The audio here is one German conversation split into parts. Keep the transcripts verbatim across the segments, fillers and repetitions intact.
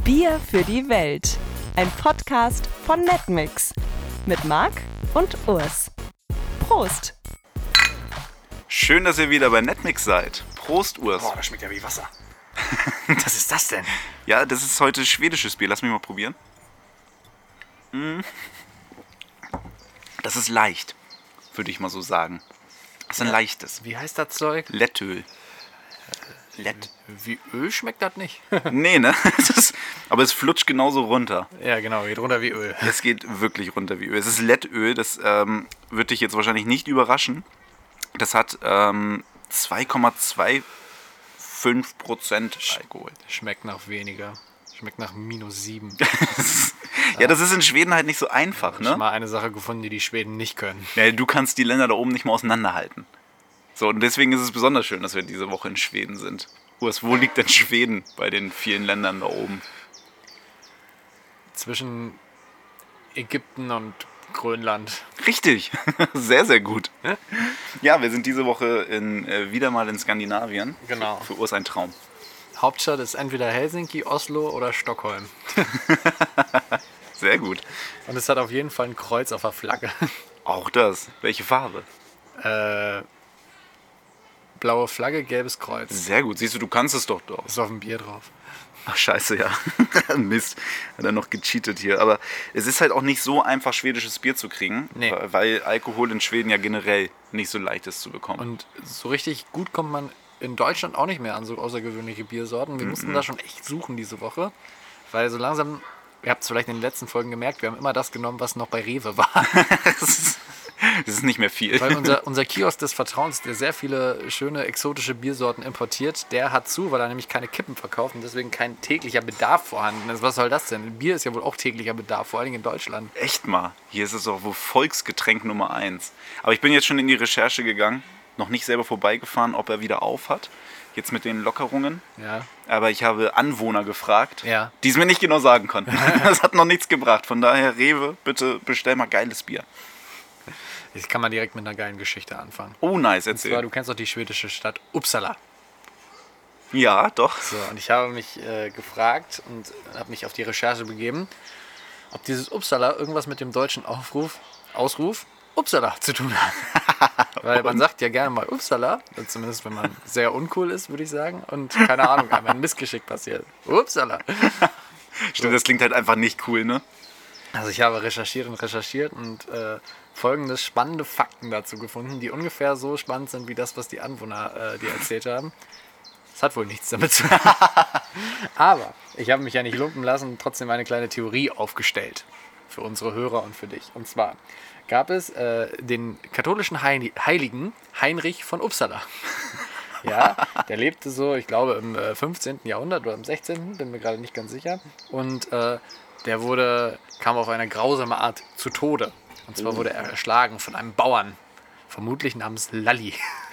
Bier für die Welt. Ein Podcast von Netmix. Mit Marc und Urs. Prost! Schön, dass ihr wieder bei Netmix seid. Prost, Urs. Boah, das schmeckt ja wie Wasser. Was ist das denn? Ja, das ist heute schwedisches Bier. Lass mich mal probieren. Mm. Das ist leicht, würde ich mal so sagen. Das ist ein Ja. leichtes. Wie heißt das Zeug? Lettöl. Lett. Wie Öl schmeckt das nicht. Nee, ne? Das ist, aber es flutscht genauso runter. Ja, genau, geht runter wie Öl. Es geht wirklich runter wie Öl. Es ist Lettöl, das ähm, wird dich jetzt wahrscheinlich nicht überraschen. Das hat ähm, zwei Komma fünfundzwanzig Prozent Alkohol. Schmeckt nach weniger. Schmeckt nach minus sieben. Ja, das ist in Schweden halt nicht so einfach, Ich habe ne? mal eine Sache gefunden, die die Schweden nicht können. Ja, du kannst die Länder da oben nicht mal auseinanderhalten. So, und deswegen ist es besonders schön, dass wir diese Woche in Schweden sind. Urs, wo liegt denn Schweden bei den vielen Ländern da oben? Zwischen Ägypten und Grönland. Richtig, sehr, sehr gut. Ja, wir sind diese Woche in, äh, wieder mal in Skandinavien. Genau. Für Urs ein Traum. Hauptstadt ist entweder Helsinki, Oslo oder Stockholm. Sehr gut. Und es hat auf jeden Fall ein Kreuz auf der Flagge. Auch das. Welche Farbe? Äh, blaue Flagge, gelbes Kreuz. Sehr gut. Siehst du, du kannst es doch doch. Ist auf dem Bier drauf. Ach, scheiße, ja. Mist. Hat er noch gecheatet hier. Aber es ist halt auch nicht so einfach, schwedisches Bier zu kriegen. Nee. Weil Alkohol in Schweden ja generell nicht so leicht ist zu bekommen. Und so richtig gut kommt man in Deutschland auch nicht mehr an so außergewöhnliche Biersorten. Wir Mhm. mussten da schon echt suchen diese Woche, weil so langsam, ihr habt es vielleicht in den letzten Folgen gemerkt, wir haben immer das genommen, was noch bei Rewe war. das, ist, das ist nicht mehr viel. Weil unser, unser Kiosk des Vertrauens, der sehr viele schöne exotische Biersorten importiert, der hat zu, weil er nämlich keine Kippen verkauft und deswegen kein täglicher Bedarf vorhanden ist. Was soll das denn? Bier ist ja wohl auch täglicher Bedarf, vor allen Dingen in Deutschland. Echt mal. Hier ist es auch wohl Volksgetränk Nummer eins. Aber ich bin jetzt schon in die Recherche gegangen. Noch nicht selber vorbeigefahren, ob er wieder auf hat. Jetzt mit den Lockerungen. Ja. Aber ich habe Anwohner gefragt, Ja. die es mir nicht genau sagen konnten. Das hat noch nichts gebracht. Von daher, Rewe, bitte bestell mal geiles Bier. Jetzt kann man direkt mit einer geilen Geschichte anfangen. Oh, nice, Und zwar, erzähl. du kennst doch die schwedische Stadt Uppsala. Ja, doch. So, und ich habe mich äh, gefragt und habe mich auf die Recherche begeben, ob dieses Uppsala irgendwas mit dem deutschen Aufruf, Ausruf Uppsala zu tun hat. Weil man sagt ja gerne mal Uppsala, zumindest wenn man sehr uncool ist, würde ich sagen. Und keine Ahnung, wenn ein Missgeschick passiert. Uppsala. Stimmt, das klingt halt einfach nicht cool, ne? Also ich habe recherchiert und recherchiert und äh, folgende spannende Fakten dazu gefunden, die ungefähr so spannend sind wie das, was die Anwohner äh, dir erzählt haben. Das hat wohl nichts damit zu tun. Aber ich habe mich ja nicht lumpen lassen und trotzdem eine kleine Theorie aufgestellt. Für unsere Hörer und für dich. Und zwar gab es äh, den katholischen Heil- Heiligen Heinrich von Uppsala. Ja, der lebte so, ich glaube, im äh, fünfzehnten. Jahrhundert oder im sechzehnten. Bin mir gerade nicht ganz sicher. Und äh, der wurde, kam auf eine grausame Art zu Tode. Und zwar wurde er erschlagen von einem Bauern. Vermutlich namens Lalli.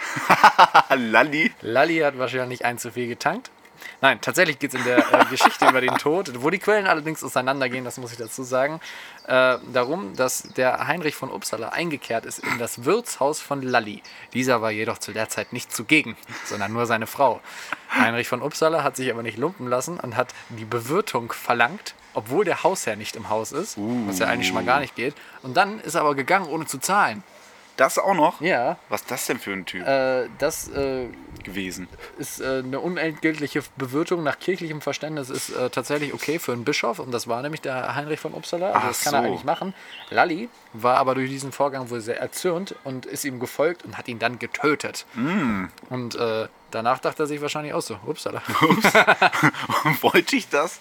Lalli. Lalli hat wahrscheinlich ein zu viel getankt. Nein, tatsächlich geht es in der äh, Geschichte über den Tod, wo die Quellen allerdings auseinandergehen, das muss ich dazu sagen, äh, darum, dass der Heinrich von Uppsala eingekehrt ist in das Wirtshaus von Lalli. Dieser war jedoch zu der Zeit nicht zugegen, sondern nur seine Frau. Heinrich von Uppsala hat sich aber nicht lumpen lassen und hat die Bewirtung verlangt, obwohl der Hausherr nicht im Haus ist, was ja eigentlich schon mal gar nicht geht. Und dann ist er aber gegangen, ohne zu zahlen. Das auch noch? Ja, Was ist das denn für ein Typ äh, das äh, gewesen? ist äh, eine unentgeltliche Bewirtung nach kirchlichem Verständnis ist äh, tatsächlich okay für einen Bischof und das war nämlich der Heinrich von Uppsala, also Ach das kann so. er eigentlich machen. Lalli war aber durch diesen Vorgang wohl sehr erzürnt und ist ihm gefolgt und hat ihn dann getötet. Mm. Und äh, danach dachte er sich wahrscheinlich auch so, Uppsala. Wollte ich das?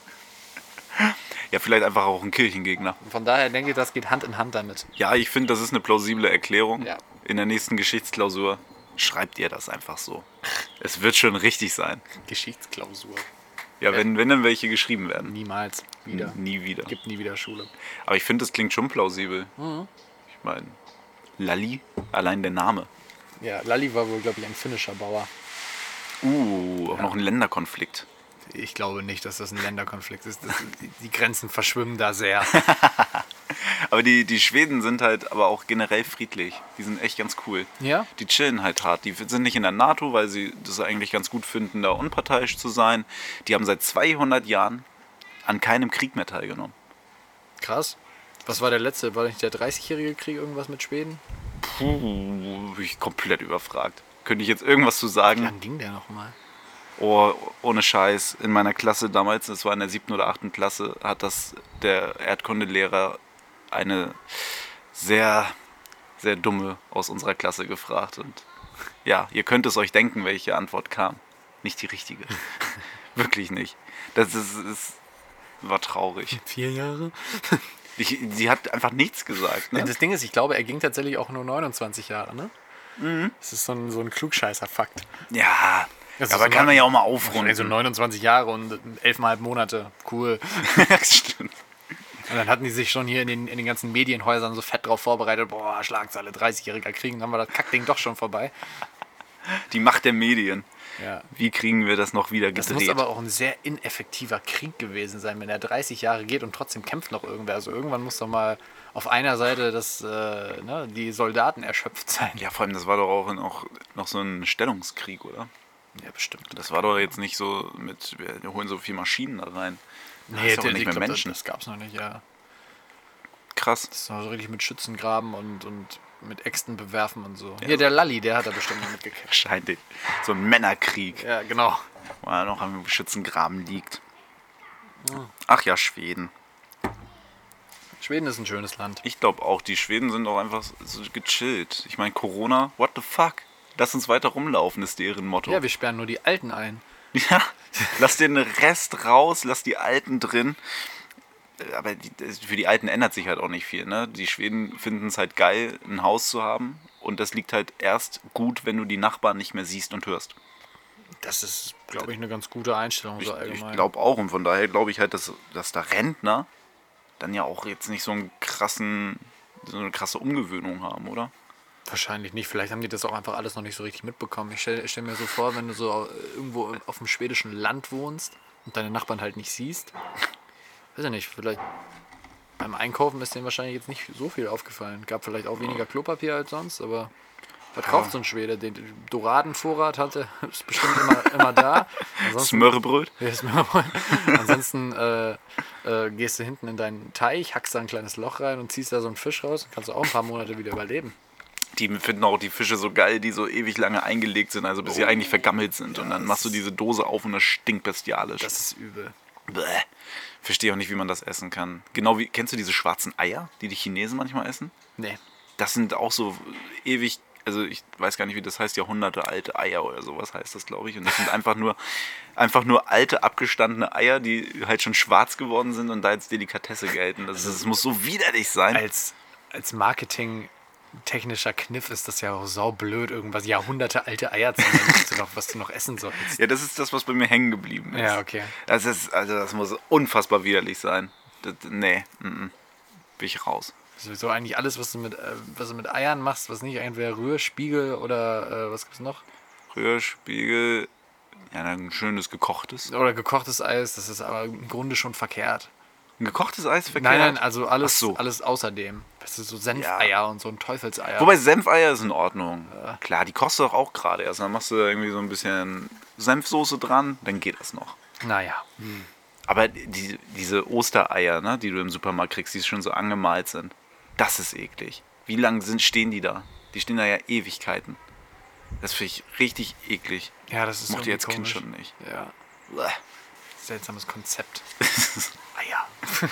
Ja, vielleicht einfach auch ein Kirchengegner. Von daher denke ich, das geht Hand in Hand damit. Ja, ich finde, das ist eine plausible Erklärung. Ja. In der nächsten Geschichtsklausur schreibt ihr das einfach so. Es wird schon richtig sein. Geschichtsklausur. Ja, wenn, wenn dann welche geschrieben werden. Niemals wieder. Nie wieder. Gibt nie wieder Schule. Aber ich finde, das klingt schon plausibel. Ich meine, Lalli, allein der Name. Ja, Lalli war wohl, glaube ich, ein finnischer Bauer. Uh, auch Ja. noch ein Länderkonflikt. Ich glaube nicht, dass das ein Länderkonflikt ist. Das, die, die Grenzen verschwimmen da sehr. Aber die, die Schweden sind halt aber auch generell friedlich. Die sind echt ganz cool. Ja? Die chillen halt hart. Die sind nicht in der NATO, weil sie das eigentlich ganz gut finden, da unparteiisch zu sein. Die haben seit zweihundert Jahren an keinem Krieg mehr teilgenommen. Krass. Was war der letzte? War nicht der dreißigjährige Krieg irgendwas mit Schweden? Puh, bin ich komplett überfragt. Könnte ich jetzt irgendwas zu Wie sagen? lang ging der nochmal? Oh, ohne Scheiß. In meiner Klasse damals, das war in der siebten oder achten Klasse, hat das der Erdkundelehrer eine sehr, sehr dumme aus unserer Klasse gefragt. Und ja, ihr könnt es euch denken, welche Antwort kam. Nicht die richtige. Wirklich nicht. Das ist, ist, war traurig. Vier Jahre? Ich, sie hat einfach nichts gesagt. Ne? Das Ding ist, ich glaube, er ging tatsächlich auch nur neunundzwanzig Jahre, ne? Mhm. Das ist so ein, so ein Klugscheißer-Fakt. Ja, Das ist aber so kann man ja auch mal Also aufrunden. neunundzwanzig Jahre und elfeinhalb Monate. Cool. Das stimmt. Und dann hatten die sich schon hier in den, in den ganzen Medienhäusern so fett drauf vorbereitet. Boah, Schlagzeile, dreißigjähriger Krieg. Und dann war das Kackding doch schon vorbei. Die Macht der Medien. Ja. Wie kriegen wir das noch wieder Das gedreht? muss aber auch ein sehr ineffektiver Krieg gewesen sein, wenn er dreißig Jahre geht und trotzdem kämpft noch irgendwer. Also irgendwann muss doch mal auf einer Seite das, äh, ne, die Soldaten erschöpft sein. Ja, vor allem, das war doch auch noch, noch so ein Stellungskrieg, oder? Ja, bestimmt. Das war doch jetzt nicht so mit, wir holen so viele Maschinen da rein. Da Nee, hast du auch der- nicht ich mehr glaub, Menschen. Das, das gab's noch nicht, ja. Krass. Das war so richtig mit Schützengraben und, und mit Äxten bewerfen und so. Hier, der Lalli, der hat da bestimmt noch mitgekämpft. Wahrscheinlich. So ein Männerkrieg, Ja, genau. wo er noch am Schützengraben liegt. Ach ja, Schweden. Schweden ist ein schönes Land. Ich glaube auch, die Schweden sind auch einfach so gechillt. Ich meine, Corona, what the fuck? Lass uns weiter rumlaufen, ist deren Motto. Ja, wir sperren nur die Alten ein. Ja, lass den Rest raus, lass die Alten drin. Aber die, für die Alten ändert sich halt auch nicht viel. Ne? Die Schweden finden es halt geil, ein Haus zu haben. Und das liegt halt erst gut, wenn du die Nachbarn nicht mehr siehst und hörst. Das ist, glaube ich, eine ganz gute Einstellung Ich, so allgemein. ich glaube auch. Und von daher glaube ich halt, dass, dass da Rentner dann ja auch jetzt nicht so einen krassen, so eine krasse Umgewöhnung haben, oder? Wahrscheinlich nicht. Vielleicht haben die das auch einfach alles noch nicht so richtig mitbekommen. Ich stelle stell mir so vor, wenn du so irgendwo auf dem schwedischen Land wohnst und deine Nachbarn halt nicht siehst. Weiß ja nicht, vielleicht beim Einkaufen ist denen wahrscheinlich jetzt nicht so viel aufgefallen. Gab vielleicht auch weniger Klopapier als sonst, aber was kauft so ein Schwede? Den Doradenvorrat hatte, ist bestimmt immer, immer da. Ansonsten, Smörrebröt? Ja, ist mir mal- Ansonsten äh, äh, gehst du hinten in deinen Teich, hackst da ein kleines Loch rein und ziehst da so einen Fisch raus. Dann kannst du auch ein paar Monate wieder überleben. Die finden auch die Fische so geil, die so ewig lange eingelegt sind, also bis sie eigentlich vergammelt sind. Und dann machst du diese Dose auf und das stinkt bestialisch. Das ist übel. Bäh. Verstehe auch nicht, wie man das essen kann. Genau wie, kennst du diese schwarzen Eier, die die Chinesen manchmal essen? Nee. Das sind auch so ewig, also ich weiß gar nicht, wie das heißt, Jahrhunderte alte Eier oder sowas heißt das, glaube ich. Und das sind einfach nur, einfach nur alte, abgestandene Eier, die halt schon schwarz geworden sind und da als Delikatesse gelten. Das, das muss so widerlich sein. Als, als Marketing technischer Kniff ist das ja auch saublöd, irgendwas Jahrhunderte alte Eier zu nennen, was du noch, was du noch essen sollst. Ja, das ist das, was bei mir hängen geblieben ist. Ja, okay. Das ist, also das muss unfassbar widerlich sein. Das, nee, mm, mm. Bin ich raus. Sowieso eigentlich alles, was du mit, äh, was du mit Eiern machst, was nicht entweder Rührspiegel oder äh, was gibt's noch? Rührspiegel, ja, ein schönes gekochtes. Oder gekochtes Eis, das ist aber im Grunde schon verkehrt. Ein gekochtes Eis verkehrt? Nein, nein, also alles, Ach so. alles außerdem. Weißt du, so Senfeier und so ein Teufelseier. Wobei Senfeier ist in Ordnung. Klar, die kostet doch auch gerade erst. Dann machst du irgendwie so ein bisschen Senfsoße dran, dann geht das noch. Naja. Aber die, diese Ostereier, ne, die du im Supermarkt kriegst, die schon so angemalt sind, das ist eklig. Wie lange sind, stehen die da? Die stehen da ja Ewigkeiten. Das finde ich richtig eklig. Ja, das ist Mochte ich irgendwie als Kind komisch. schon nicht. Ja, Bleh. seltsames Konzept. Eier.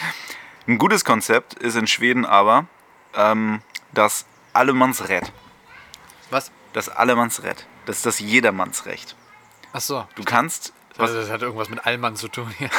Ein gutes Konzept ist in Schweden aber ähm, das Allemannsrätt. Was? Das Allemannsrätt. Das ist das Jedermannsrecht. Ach so. Du kannst... Also das hat irgendwas mit Allmann zu tun hier.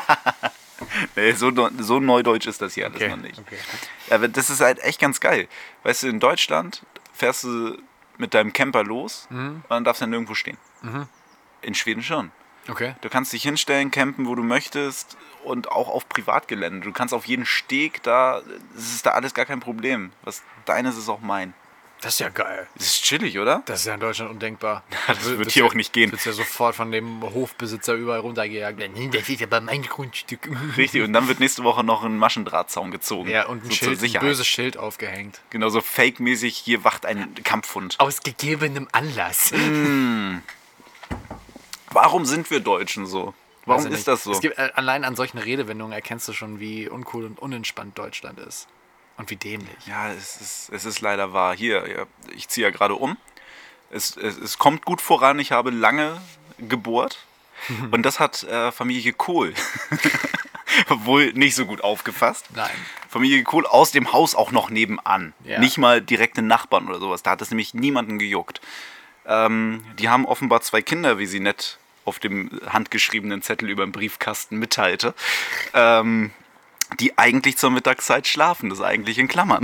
Nee, so, so neudeutsch ist das hier alles Okay, noch nicht. okay. Aber das ist halt echt ganz geil. Weißt du, in Deutschland fährst du mit deinem Camper los und dann darfst du ja nirgendwo stehen. In Schweden schon. Okay. Du kannst dich hinstellen, campen, wo du möchtest und auch auf Privatgelände. Du kannst auf jeden Steg da, das ist da alles gar kein Problem. Was deines ist auch mein. Das ist ja geil. Das ist chillig, oder? Das ist ja in Deutschland undenkbar. Das wird Wird's hier ja- auch nicht gehen. Wird ja sofort von dem Hofbesitzer überall runtergejagt. Nee, das ist aber mein Grundstück. Richtig, und dann wird nächste Woche noch ein Maschendrahtzaun gezogen. Ja, und ein, so zur Schild, ein Sicherheit. böses Schild aufgehängt. Genau, so fake-mäßig, hier wacht ein Kampfhund. Aus gegebenem Anlass. Warum sind wir Deutschen so? Warum Weiß ich ist nicht. das so? Es gibt, äh, allein an solchen Redewendungen erkennst du schon, wie uncool und unentspannt Deutschland ist. Und wie dämlich. Ja, es ist, es ist leider wahr. Hier, ja, ich ziehe ja gerade um. Es, es, es kommt gut voran. Ich habe lange gebohrt. Und das hat äh, Familie Kohl wohl nicht so gut aufgefasst. Nein. Familie Kohl aus dem Haus auch noch nebenan. Ja. Nicht mal direkte Nachbarn oder sowas. Da hat es nämlich niemanden gejuckt. Ähm, die haben offenbar zwei Kinder, wie sie nett auf dem handgeschriebenen Zettel über den Briefkasten mitteilte. Ähm, die eigentlich zur Mittagszeit schlafen, das eigentlich in Klammern.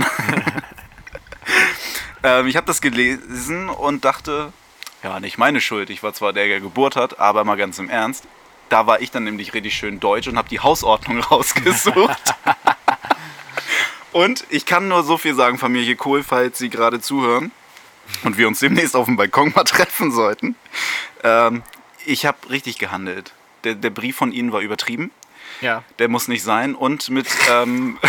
ähm, ich habe das gelesen und dachte, ja, nicht meine Schuld. Ich war zwar der, der Geburt hat, aber mal ganz im Ernst, da war ich dann nämlich richtig schön deutsch und habe die Hausordnung rausgesucht. Und ich kann nur so viel sagen, Familie Kohl, falls Sie gerade zuhören und wir uns demnächst auf dem Balkon mal treffen sollten. Ähm, ich habe richtig gehandelt. Der, der Brief von Ihnen war übertrieben. Ja. Der muss nicht sein. Und mit, ähm,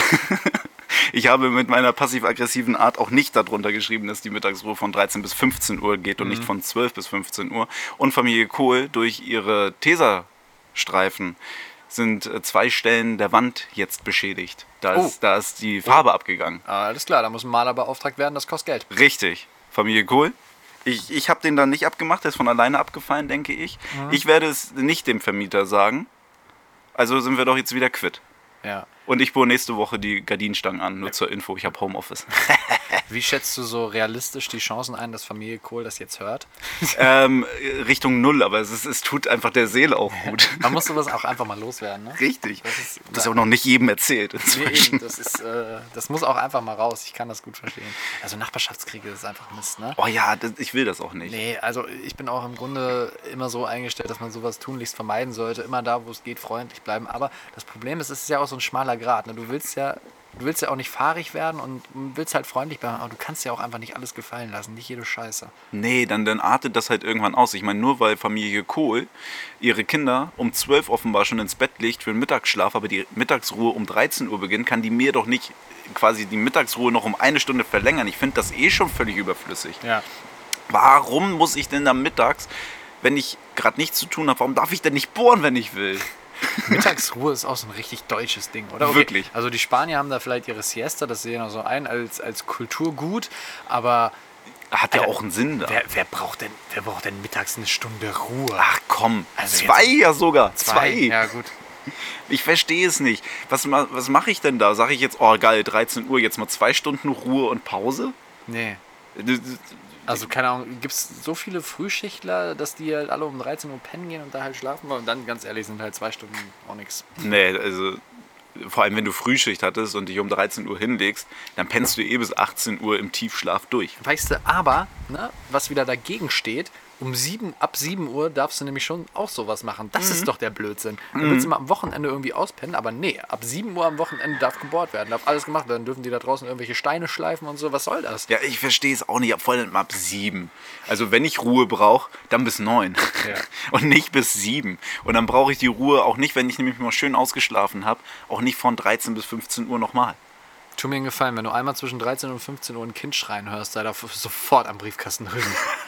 ich habe mit meiner passiv-aggressiven Art auch nicht darunter geschrieben, dass die Mittagsruhe von dreizehn bis fünfzehn Uhr geht und mhm. nicht von zwölf bis fünfzehn Uhr. Und Familie Kohl, durch ihre Tesastreifen sind zwei Stellen der Wand jetzt beschädigt. Da ist, oh. da ist die Farbe oh. abgegangen. Ah, alles klar, da muss ein Maler beauftragt werden, das kostet Geld. Richtig. Familie Kohl. Ich, ich habe den dann nicht abgemacht, der ist von alleine abgefallen, denke ich. Mhm. Ich werde es nicht dem Vermieter sagen. Also sind wir doch jetzt wieder quitt. Ja. Und ich bohre nächste Woche die Gardinenstangen an, nur ja. zur Info. Ich habe Homeoffice. Wie schätzt du so realistisch die Chancen ein, dass Familie Kohl das jetzt hört? ähm, Richtung Null, aber es, ist, es tut einfach der Seele auch gut. Man muss sowas auch einfach mal loswerden, ne? Richtig. Das ist, das ist auch noch nicht jedem erzählt. Nee, eben, das, ist, äh, das muss auch einfach mal raus. Ich kann das gut verstehen. Also Nachbarschaftskriege ist einfach Mist, ne? Oh ja, das, ich will das auch nicht. Nee, also ich bin auch im Grunde immer so eingestellt, dass man sowas tunlichst vermeiden sollte. Immer da, wo es geht, freundlich bleiben. Aber das Problem ist, es ist ja auch so ein schmaler Grat. Ne? Du willst ja Du willst ja auch nicht fahrig werden und willst halt freundlich bleiben, aber du kannst ja auch einfach nicht alles gefallen lassen, nicht jede Scheiße. Nee, dann, dann artet das halt irgendwann aus. Ich meine, nur weil Familie Kohl ihre Kinder um zwölf offenbar schon ins Bett legt für den Mittagsschlaf, aber die Mittagsruhe um dreizehn Uhr beginnt, kann die mir doch nicht quasi die Mittagsruhe noch um eine Stunde verlängern. Ich finde das eh schon völlig überflüssig. Ja. Warum muss ich denn dann mittags, wenn ich gerade nichts zu tun habe, warum darf ich denn nicht bohren, wenn ich will? Mittagsruhe ist auch so ein richtig deutsches Ding, oder? Okay. Wirklich. Also die Spanier haben da vielleicht ihre Siesta, das sehen wir so ein, als, als Kulturgut, aber... Hat ja Alter, auch einen Sinn da. Wer, wer, braucht denn, wer braucht denn mittags eine Stunde Ruhe? Ach komm, also zwei ja sogar. Zwei. zwei. Ja, gut. Ich verstehe es nicht. Was, was mache ich denn da? Sage ich jetzt, oh geil, dreizehn Uhr, jetzt mal zwei Stunden Ruhe und Pause? Nee. Also keine Ahnung, gibt es so viele Frühschichtler, dass die halt alle um dreizehn Uhr pennen gehen und da halt schlafen wollen? Und dann, ganz ehrlich, sind halt zwei Stunden auch nichts. Nee, also vor allem wenn du Frühschicht hattest und dich um dreizehn Uhr hinlegst, dann pennst du eh bis achtzehn Uhr im Tiefschlaf durch. Weißt du, aber, ne, was wieder dagegen steht, um sieben, ab sieben Uhr darfst du nämlich schon auch sowas machen. Das mhm. ist doch der Blödsinn. Du Mhm. willst immer am Wochenende irgendwie auspennen, aber nee, ab sieben Uhr am Wochenende darf gebohrt werden, darf alles gemacht werden. Dürfen die da draußen irgendwelche Steine schleifen und so, was soll das? Ja, ich verstehe es auch nicht, vor allem ab sieben. Also wenn ich Ruhe brauche, dann bis neun. Ja. Und nicht bis sieben. Und dann brauche ich die Ruhe auch nicht, wenn ich nämlich mal schön ausgeschlafen habe, auch nicht von dreizehn bis fünfzehn Uhr nochmal. Tu mir einen Gefallen, wenn du einmal zwischen dreizehn und fünfzehn Uhr ein Kind schreien hörst, sei da sofort am Briefkasten drin.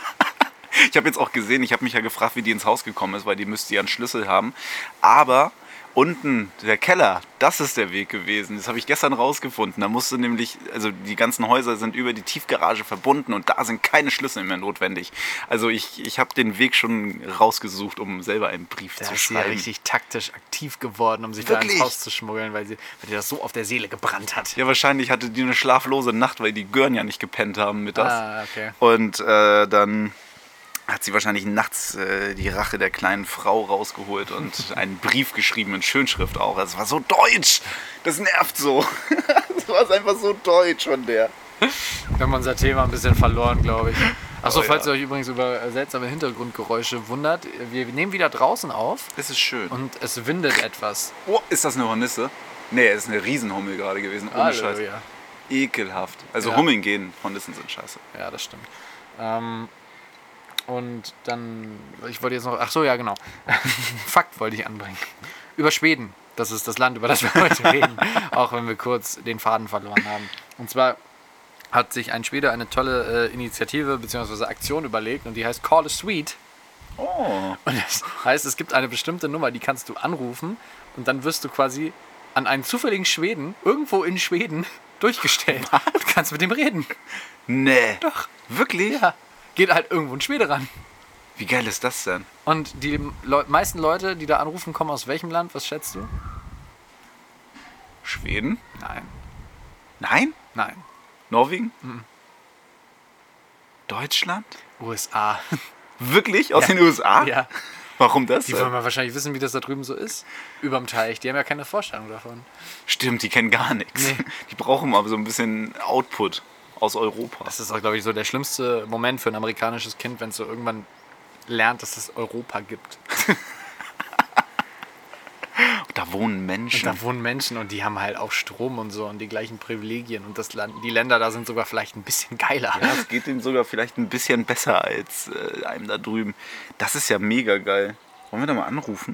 Ich habe jetzt auch gesehen, ich habe mich ja gefragt, wie die ins Haus gekommen ist, weil die müsste ja einen Schlüssel haben. Aber unten, der Keller, das ist der Weg gewesen. Das habe ich gestern rausgefunden. Da musste nämlich, also die ganzen Häuser sind über die Tiefgarage verbunden und da sind keine Schlüssel mehr notwendig. Also ich, ich habe den Weg schon rausgesucht, um selber einen Brief Da zu ist sie ja schreiben. richtig taktisch aktiv geworden, um sich Wirklich? da ins Haus zu schmuggeln, weil, sie, weil dir das so auf der Seele gebrannt hat. Ja, wahrscheinlich hatte die eine schlaflose Nacht, weil die Gören ja nicht gepennt haben mittags. Ah, okay. Und äh, dann hat sie wahrscheinlich nachts äh, die Rache der kleinen Frau rausgeholt und einen Brief geschrieben in Schönschrift auch. Das war so deutsch. Das nervt so. Das war einfach so deutsch von der. Wir haben unser Thema ein bisschen verloren, glaube ich. Achso, Oh, falls ja. ihr euch übrigens über seltsame Hintergrundgeräusche wundert, wir nehmen wieder draußen auf Das ist schön. und es windet etwas. Oh, ist das eine Hornisse? Nee, es ist eine Riesenhummel gerade gewesen. Ohne Scheiß. Halleluja. Ekelhaft. Also Ja. Hummeln gehen, Hornissen sind scheiße. Ja, das stimmt. Ähm, und dann, ich wollte jetzt noch, ach so, ja genau, Fakt wollte ich anbringen. Über Schweden, das ist das Land, über das wir heute reden, auch wenn wir kurz den Faden verloren haben. Und zwar hat sich ein Schwede eine tolle äh, Initiative bzw. Aktion überlegt und die heißt Call a Swede. Oh. Und das heißt, es gibt eine bestimmte Nummer, die kannst du anrufen und dann wirst du quasi an einen zufälligen Schweden, irgendwo in Schweden, durchgestellt. Und kannst mit dem reden. Nee. Doch. Wirklich? Ja. Geht halt irgendwo ein Schwede ran. Wie geil ist das denn? Und die Leu- meisten Leute, die da anrufen, kommen aus welchem Land? Was schätzt du? Schweden? Nein. Nein? Nein. Norwegen? Deutschland? U S A. Wirklich? Aus Ja. den U S A? Ja. Warum das Die denn? wollen mal wahrscheinlich wissen, wie das da drüben so ist. Überm Teich. Die haben ja keine Vorstellung davon. Stimmt, die kennen gar nichts. Nee. Die brauchen mal so ein bisschen Output aus Europa. Das ist auch, glaube ich, so der schlimmste Moment für ein amerikanisches Kind, wenn es so irgendwann lernt, dass es Europa gibt. Da wohnen Und Menschen. da wohnen Menschen und die haben halt auch Strom und so und die gleichen Privilegien. Und das Land, die Länder da sind sogar vielleicht ein bisschen geiler. Ja, es geht denen sogar vielleicht ein bisschen besser als äh, einem da drüben. Das ist ja mega geil. Wollen wir da mal anrufen?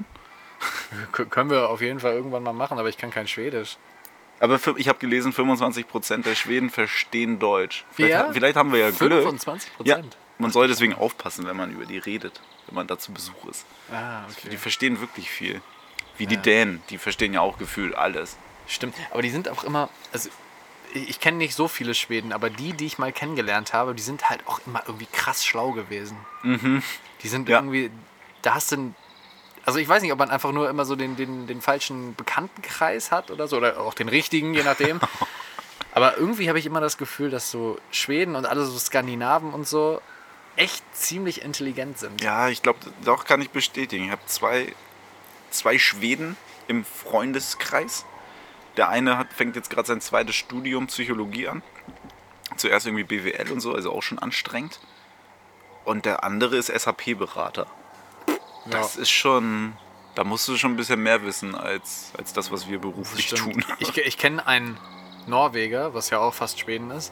K- können wir auf jeden Fall irgendwann mal machen, aber ich kann kein Schwedisch. Aber für, ich habe gelesen, fünfundzwanzig Prozent der Schweden verstehen Deutsch. Vielleicht, Ja? ha- vielleicht haben wir ja Glück. fünfundzwanzig Ja, Prozent? man soll deswegen aufpassen, wenn man über die redet, wenn man da zu Besuch ist. Ah, okay. Die verstehen wirklich viel. Wie die Ja. Dänen, die verstehen ja auch gefühlt alles. Stimmt, aber die sind auch immer, also ich, ich kenne nicht so viele Schweden, aber die, die ich mal kennengelernt habe, die sind halt auch immer irgendwie krass schlau gewesen. Mhm. Die sind Ja. irgendwie, da hast du, also ich weiß nicht, ob man einfach nur immer so den, den, den falschen Bekanntenkreis hat oder so, oder auch den richtigen, je nachdem. Aber irgendwie habe ich immer das Gefühl, dass so Schweden und alle so Skandinaven und so echt ziemlich intelligent sind. Ja, ich glaube, doch kann ich bestätigen. Ich habe zwei, zwei Schweden im Freundeskreis. Der eine hat, fängt jetzt gerade sein zweites Studium Psychologie an. Zuerst irgendwie B W L und so, also auch schon anstrengend. Und der andere ist S A P-Berater. Das ist schon, da musst du schon ein bisschen mehr wissen als, als das, was wir beruflich tun. Ich, ich kenne einen Norweger, was ja auch fast Schweden ist,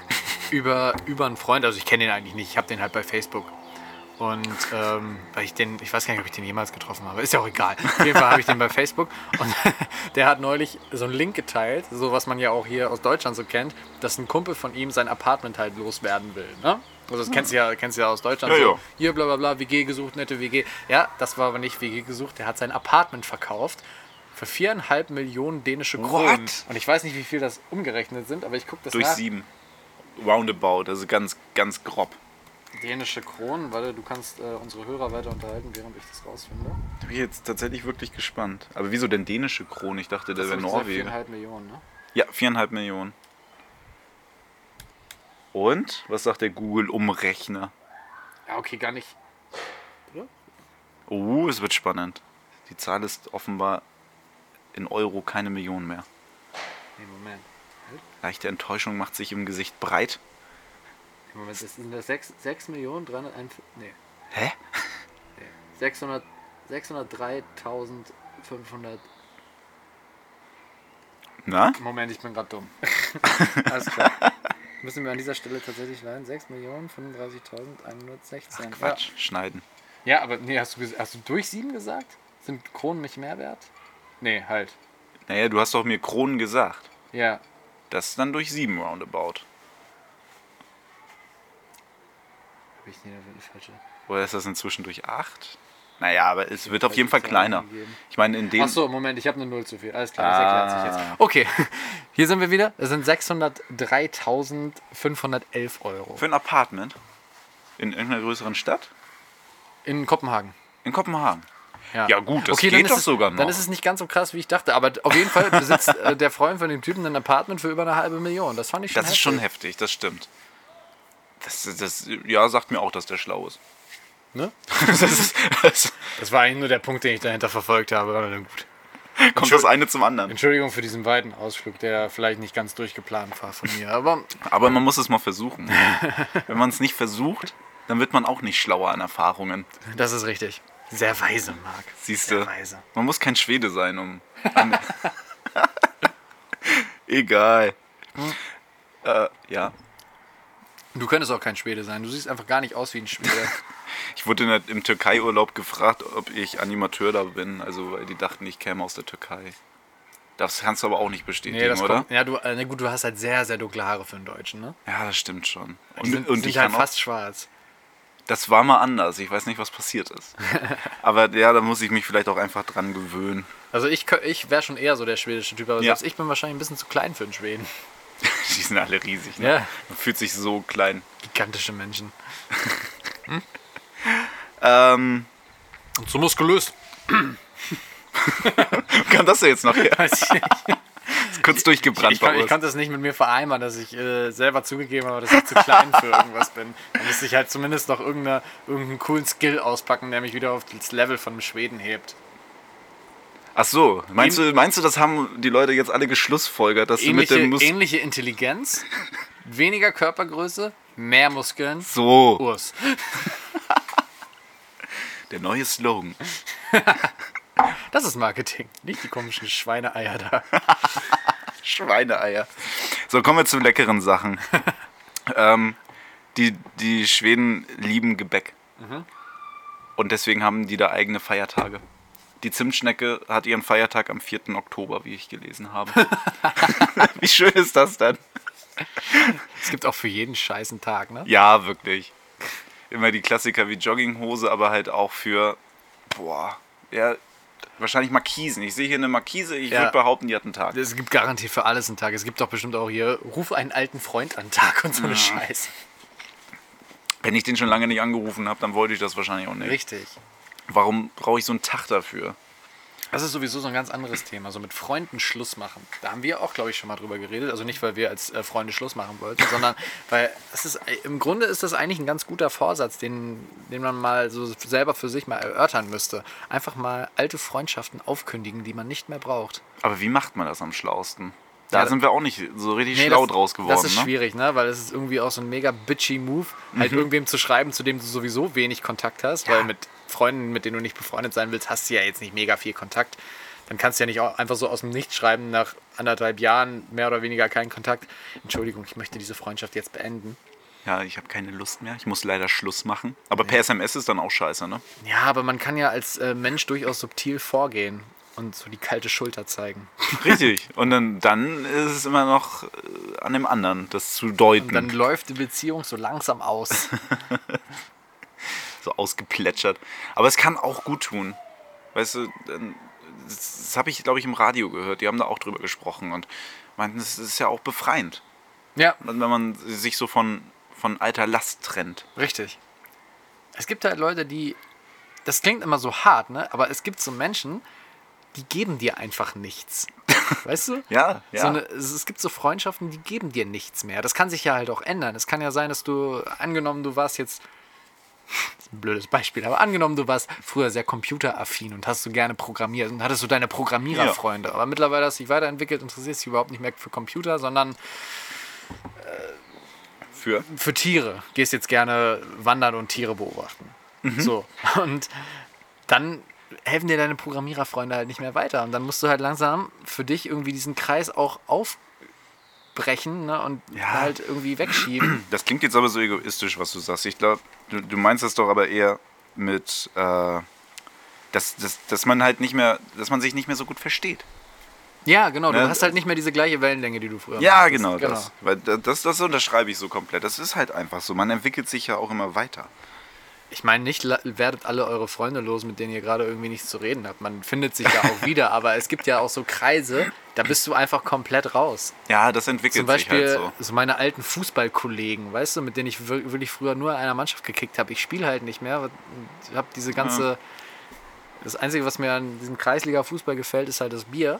über, über einen Freund, also ich kenne ihn eigentlich nicht, ich habe den halt bei Facebook. Und ähm, weil ich den, ich weiß gar nicht, ob ich den jemals getroffen habe, ist ja auch egal. Auf jeden Fall habe ich den bei Facebook und der hat neulich so einen Link geteilt, so was man ja auch hier aus Deutschland so kennt, dass ein Kumpel von ihm sein Apartment halt loswerden will. Ne? Also das kennst du ja, kennst du ja aus Deutschland. Ja, so, ja. hier bla bla bla, W G gesucht, nette W G. Ja, das war aber nicht W G gesucht, der hat sein Apartment verkauft für viereinhalb Millionen dänische Kronen. What? Und ich weiß nicht, wie viel das umgerechnet sind, aber ich gucke das Durch nach. sieben. Roundabout, also ganz, ganz grob. Dänische Kronen, warte, du kannst äh, unsere Hörer weiter unterhalten, während ich das rausfinde. Da bin ich jetzt tatsächlich wirklich gespannt. Aber wieso denn dänische Krone? Ich dachte, der Das wäre sind Norweger. viereinhalb Millionen, ne? Ja, viereinhalb Millionen. Und? Was sagt der Google-Umrechner? Ja, okay, gar nicht. Oh, es wird spannend. Die Zahl ist offenbar in Euro keine Million mehr. Nee, Moment. Leichte Enttäuschung macht sich im Gesicht breit. Nee, Moment, das sind das sechs Millionen dreihunderteinundvierzig. Nee. Hä? nee. sechshundert, sechshundertdreitausendfünfhundert. Na? Moment, ich bin gerade dumm. Alles klar. Müssen wir an dieser Stelle tatsächlich leihen? sechs Millionen fünfunddreißigtausendeinhundertsechzehn. Quatsch, schneiden. Ja. ja, aber nee, hast du, ges- hast du durch sieben gesagt? Sind Kronen nicht mehr wert? Nee, halt. Naja, du hast doch mir Kronen gesagt. Ja. Das ist dann durch sieben roundabout. Hab ich nee, da wird die falsche. Oder ist das inzwischen durch acht? Naja, aber es wird auf jeden Fall kleiner. Ich meine, in dem... Achso, Moment, ich habe eine Null zu viel. Alles klar, das Ah. erklärt sich jetzt. Okay, hier sind wir wieder. Es sind sechshundertdreitausendfünfhundertelf Euro. Für ein Apartment? In irgendeiner größeren Stadt? In Kopenhagen. In Kopenhagen. Ja gut, das dann geht ist doch es, sogar noch. Dann ist es nicht ganz so krass, wie ich dachte. Aber auf jeden Fall besitzt äh, der Freund von dem Typen ein Apartment für über eine halbe Million. Das fand ich schon Das ist heftig. schon heftig, das stimmt. Das, das, ja, sagt mir auch, dass der schlau ist. Ne? das ist das Das war eigentlich nur der Punkt, den ich dahinter verfolgt habe. Aber dann gut. kommt das eine zum anderen. Entschuldigung für diesen weiten Ausflug, der vielleicht nicht ganz durchgeplant war von mir. Aber Aber man muss es mal versuchen. Wenn man es nicht versucht, dann wird man auch nicht schlauer an Erfahrungen. das ist richtig. Sehr weise, Marc. Siehst Sehr du, weise. man muss kein Schwede sein, um... Eine Egal. Äh, ja. Du könntest auch kein Schwede sein. Du siehst einfach gar nicht aus wie ein Schwede. Ich wurde in der, im Türkei-Urlaub gefragt, ob ich Animateur da bin. Also, weil die dachten, ich käme aus der Türkei. Das kannst du aber auch nicht bestätigen, Nee, das oder? kommt, ja, du, äh, ne, gut, du hast halt sehr, sehr dunkle Haare für einen Deutschen, ne? Ja, das stimmt schon. Die sind, und sind ich halt kann auch, fast schwarz. Das war mal anders. Ich weiß nicht, was passiert ist. Aber ja, da muss ich mich vielleicht auch einfach dran gewöhnen. Also ich, kö- ich wäre schon eher so der schwedische Typ, aber Ja. selbst ich bin wahrscheinlich ein bisschen zu klein für den Schweden. Die sind alle riesig, ne? Ja. Man fühlt sich so klein. Gigantische Menschen. Ähm, Und so muskulös. kam das ja jetzt noch her? Weiß ich nicht. Ist kurz durchgebrannt Ich, kon- bei ich uns. konnte es nicht mit mir vereinbaren, dass ich äh, selber zugegeben habe, dass ich zu klein für irgendwas bin. Da müsste ich halt zumindest noch irgendeine, irgendeinen coolen Skill auspacken, der mich wieder auf das Level von einem Schweden hebt. Ach so, meinst du, meinst du, das haben die Leute jetzt alle geschlussfolgert, dass Ähnliche, du mit dem Mus- ähnliche Intelligenz, weniger Körpergröße, mehr Muskeln. So, Urs. der neue Slogan. Das ist Marketing, nicht die komischen Schweineeier da. Schweineeier. So, kommen wir zu leckeren Sachen. ähm, die, die Schweden lieben Gebäck. Und deswegen haben die da eigene Feiertage. Die Zimtschnecke hat ihren Feiertag am vierten Oktober, wie ich gelesen habe. Wie schön ist das denn? Es gibt auch für jeden Scheiß einen Tag, ne? Ja, wirklich. Immer die Klassiker wie Jogginghose, aber halt auch für, boah, ja, wahrscheinlich Markisen. Ich sehe hier eine Markise, ich Ja. würde behaupten, die hat einen Tag. Es gibt garantiert für alles einen Tag. Es gibt doch bestimmt auch hier, ruf einen alten Freund an Tag und so eine Scheiße. Wenn ich den schon lange nicht angerufen habe, dann wollte ich das wahrscheinlich auch nicht. Richtig. Warum brauche ich so einen Tag dafür? Das ist sowieso so ein ganz anderes Thema, so mit Freunden Schluss machen. Da haben wir auch, glaube ich, schon mal drüber geredet. Also nicht, weil wir als äh, Freunde Schluss machen wollten, sondern weil es ist, äh, im Grunde ist das eigentlich ein ganz guter Vorsatz, den, den man mal so selber für sich mal erörtern müsste. Einfach mal alte Freundschaften aufkündigen, die man nicht mehr braucht. Aber wie macht man das am schlausten? Da Ja, sind wir auch nicht so richtig Nee, schlau das, draus geworden. Das ist ne? schwierig, ne? Weil es ist irgendwie auch so ein mega bitchy Move, halt irgendwem zu schreiben, zu dem du sowieso wenig Kontakt hast, weil mit Freunden, mit denen du nicht befreundet sein willst, hast du ja jetzt nicht mega viel Kontakt. Dann kannst du ja nicht auch einfach so aus dem Nichts schreiben, nach anderthalb Jahren mehr oder weniger keinen Kontakt. Entschuldigung, ich möchte diese Freundschaft jetzt beenden. Ja, ich habe keine Lust mehr. Ich muss leider Schluss machen. Aber per S M S ist dann auch scheiße, ne? Ja, aber man kann ja als äh, Mensch durchaus subtil vorgehen und so die kalte Schulter zeigen. Richtig. Und dann, dann ist es immer noch äh, an dem anderen, das zu deuten. Und dann läuft die Beziehung so langsam aus. So ausgeplätschert. Aber es kann auch gut tun. Weißt du, dann- das, das habe ich, glaube ich, im Radio gehört. Die haben da auch drüber gesprochen und meinten, es ist ja auch befreiend, Ja, wenn man sich so von, von alter Last trennt. richtig. Es gibt halt Leute, die, das klingt immer so hart, ne? Aber es gibt so Menschen, die geben dir einfach nichts. Weißt du? Ja, ja. So eine, es es gibt so Freundschaften, die geben dir nichts mehr. Das kann sich ja halt auch ändern. Es kann ja sein, dass du, angenommen, du warst jetzt, das ist ein blödes Beispiel, aber angenommen, du warst früher sehr computeraffin und hast du gerne programmiert und hattest du deine Programmiererfreunde. Aber mittlerweile hast du dich weiterentwickelt, interessierst dich überhaupt nicht mehr für Computer, sondern Für? für Tiere. Gehst jetzt gerne wandern und Tiere beobachten. So. Und dann helfen dir deine Programmiererfreunde halt nicht mehr weiter. Und dann musst du halt langsam für dich irgendwie diesen Kreis auch aufbrechen, ne, und Ja. halt irgendwie wegschieben. Das klingt jetzt aber so egoistisch, was du sagst. Ich glaube, du, du meinst das doch aber eher mit, äh, dass, dass, dass man halt nicht mehr, dass man sich nicht mehr so gut versteht. Ja, genau. Du Ne, hast halt nicht mehr diese gleiche Wellenlänge, die du früher Ja, hattest. genau, das. Weil da- das, das unterschreibe ich so komplett. Das ist halt einfach so. Man entwickelt sich ja auch immer weiter. Ich meine nicht, la- werdet alle eure Freunde los, mit denen ihr gerade irgendwie nichts zu reden habt. Man findet sich ja auch wieder, aber es gibt ja auch so Kreise, da bist du einfach komplett raus. Ja, das entwickelt Zum Beispiel sich halt so. so meine alten Fußballkollegen, weißt du, mit denen ich wir- wirklich früher nur in einer Mannschaft gekickt habe. Ich spiele halt nicht mehr. Ich habe diese ganze. Das Einzige, was mir an diesem Kreisliga-Fußball gefällt, ist halt das Bier.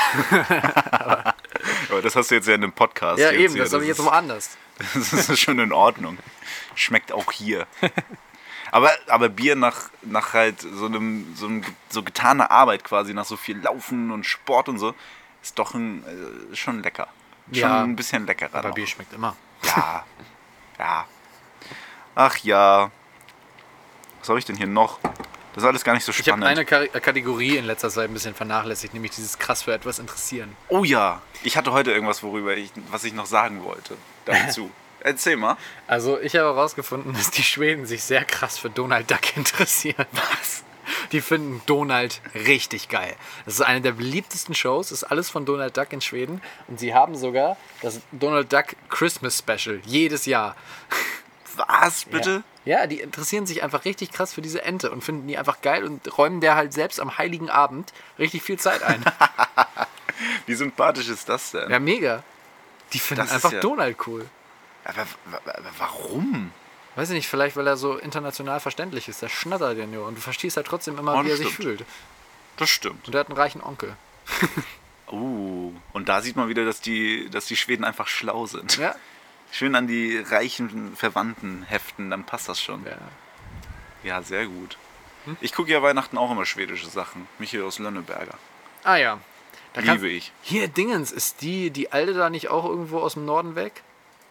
Aber das hast du jetzt ja in einem Podcast. Ja, jetzt eben, hier. das habe ich jetzt ist- woanders. Das ist schon in Ordnung. Schmeckt auch hier. Aber, aber Bier nach, nach halt so einem, so einem so getaner Arbeit quasi, nach so viel Laufen und Sport und so, ist doch ein, äh, schon lecker. Schon Ja, ein bisschen leckerer. Aber noch. Bier schmeckt immer. Ja. Ja. Ach ja. Was habe ich denn hier noch? Das ist alles gar nicht so Ich habe spannend. eine Ka- Kategorie in letzter Zeit ein bisschen vernachlässigt, nämlich dieses krass für etwas interessieren. Oh ja. Ich hatte heute irgendwas, worüber ich, was ich noch sagen wollte. Dazu. Erzähl mal. Also ich habe herausgefunden, dass die Schweden sich sehr krass für Donald Duck interessieren. Was? Die finden Donald richtig geil. Das ist eine der beliebtesten Shows, ist alles von Donald Duck in Schweden. Und sie haben sogar das Donald Duck Christmas Special jedes Jahr. Was, bitte? Ja, Ja, die interessieren sich einfach richtig krass für diese Ente und finden die einfach geil und räumen der halt selbst am Heiligen Abend richtig viel Zeit ein. Wie sympathisch ist das denn? Ja, mega. Die finden Das ist einfach ja- Donald cool. Aber, aber, aber warum? Weiß ich nicht, vielleicht weil er so international verständlich ist. Der schnattert ja nur und du verstehst halt trotzdem immer, Oh, wie er das sich stimmt. fühlt. Das stimmt. Und er hat einen reichen Onkel. Uh, und da sieht man wieder, dass die, dass die Schweden einfach schlau sind. Ja. Schön an die reichen Verwandten heften, dann passt das schon. Ja. Ja, sehr gut. Ich gucke ja Weihnachten auch immer schwedische Sachen. Michael aus Lönneberger. Ah ja. Da kannst- Liebe ich. Hier, Dingens, ist die, die Alte da nicht auch irgendwo aus dem Norden weg?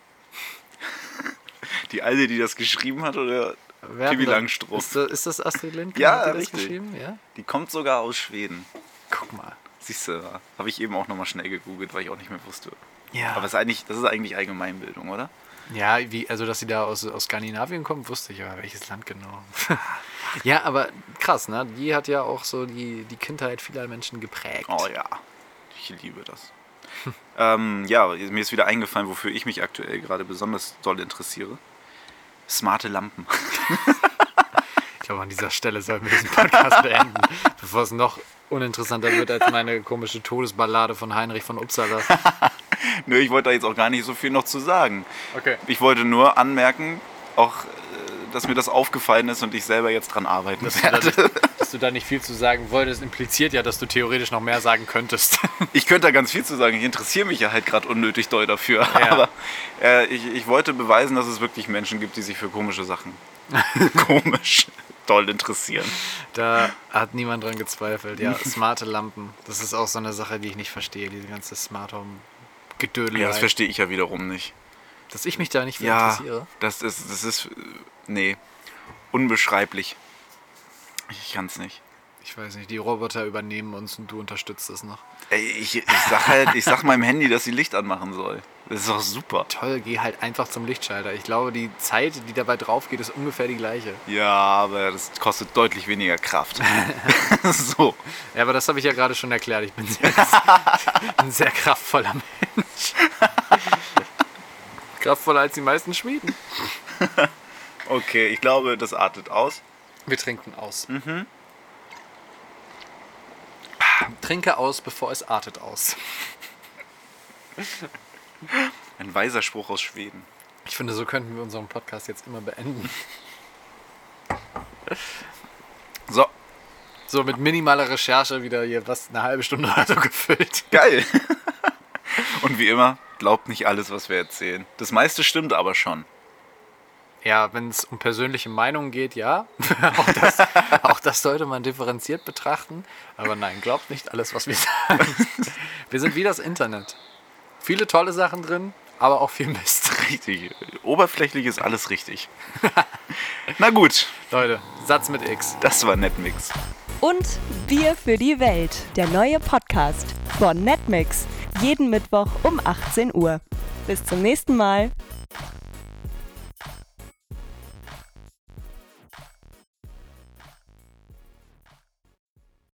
Die Alte, die das geschrieben hat, oder Wer Pippi hat da- Langstrumpf? Ist das, ist das Astrid Lindgren? Ja, Hat die das richtig. geschrieben? Ja? Die kommt sogar aus Schweden. Guck mal. Siehst du, habe ich eben auch nochmal schnell gegoogelt, weil ich auch nicht mehr wusste. Ja. Aber es ist eigentlich, das ist eigentlich Allgemeinbildung, oder? Ja, wie, also dass sie da aus, aus Skandinavien kommt, wusste ich, aber welches Land genau. Ja, aber krass, ne? Die hat ja auch so die, die Kindheit vieler Menschen geprägt. Oh ja, ich liebe das. ähm, ja, mir ist wieder eingefallen, wofür ich mich aktuell gerade besonders doll interessiere. Smarte Lampen. Ich glaube, an dieser Stelle sollten wir diesen Podcast beenden, bevor es noch uninteressanter wird als meine komische Todesballade von Heinrich von Uppsala. Nö, ich wollte da jetzt auch gar nicht so viel noch zu sagen. Okay. Ich wollte nur anmerken, auch, äh, dass mir das aufgefallen ist und ich selber jetzt dran arbeiten Dass du, da werde. nicht, dass du da nicht viel zu sagen wolltest, impliziert ja, dass du theoretisch noch mehr sagen könntest. Ich könnte da ganz viel zu sagen. Ich interessiere mich ja halt gerade unnötig doll dafür. Ja. Aber äh, ich, ich wollte beweisen, dass es wirklich Menschen gibt, die sich für komische Sachen komisch doll interessieren. Da hat niemand dran gezweifelt. Ja, smarte Lampen. Das ist auch so eine Sache, die ich nicht verstehe, diese ganze Smart Home Gedödel. Ja, das verstehe ich ja wiederum nicht. Dass ich mich da nicht für Ja, interessiere. das ist, das ist, äh, nee, unbeschreiblich. Ich kann es nicht. Ich weiß nicht, die Roboter übernehmen uns und du unterstützt es noch. Ey, ich, ich sag halt, ich sag meinem Handy, dass sie Licht anmachen soll. Das ist doch super. Toll, geh halt einfach zum Lichtschalter. Ich glaube, die Zeit, die dabei drauf geht, ist ungefähr die gleiche. Ja, aber das kostet deutlich weniger Kraft. So. Ja, aber das habe ich ja gerade schon erklärt. Ich bin sehr, ein sehr kraftvoller Mensch. Kraftvoller als die meisten Schweden. Okay, ich glaube, das artet aus. Wir trinken aus. Trinke aus, bevor es artet aus. Ein weiser Spruch aus Schweden. Ich finde, so könnten wir unseren Podcast jetzt immer beenden. So, So mit minimaler Recherche wieder hier was eine halbe Stunde oder so gefüllt. geil. Und wie immer, glaubt nicht alles, was wir erzählen. Das meiste stimmt aber schon. Ja, wenn es um persönliche Meinungen geht, ja. auch, das, auch das sollte man differenziert betrachten. Aber nein, glaubt nicht alles, was wir sagen. Wir sind wie das Internet. Viele tolle Sachen drin, aber auch viel Mist. Richtig. Oberflächlich ist alles richtig. Na gut, Leute, Satz mit X. das war Netmix. Und Bier für die Welt, der neue Podcast von Netmix. Jeden Mittwoch um achtzehn Uhr. Bis zum nächsten Mal.